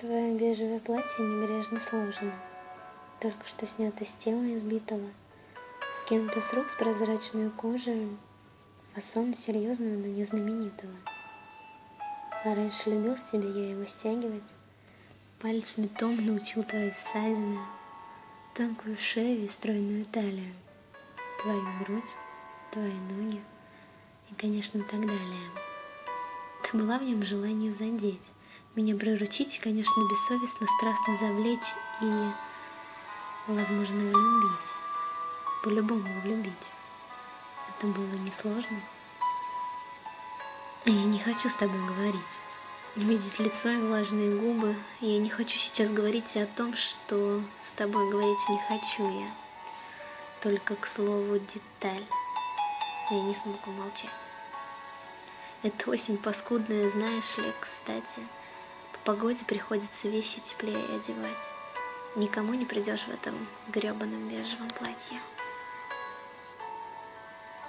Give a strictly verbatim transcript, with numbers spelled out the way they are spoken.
Твое бежевое платье небрежно сложено, только что снято с тела избитого, скинуто с рук с прозрачной кожей, фасон серьезного, но не знаменитого. А раньше любил с тебя я его стягивать, пальцами томно учил твои ссадины, тонкую шею и стройную талию, твою грудь, твои ноги и, конечно, так далее. Ты была в нем желание задеть, меня приручить и, конечно, бессовестно, страстно завлечь и, возможно, влюбить, по-любому влюбить. Это было несложно. И я не хочу с тобой говорить, видеть лицо и влажные губы. Я не хочу сейчас говорить о том, что с тобой говорить не хочу я. Только, к слову, деталь. Я не смог умолчать. Это осень паскудная, знаешь ли, кстати. По погоде приходится вещи теплее одевать. Никому не придешь в этом гребаном бежевом платье.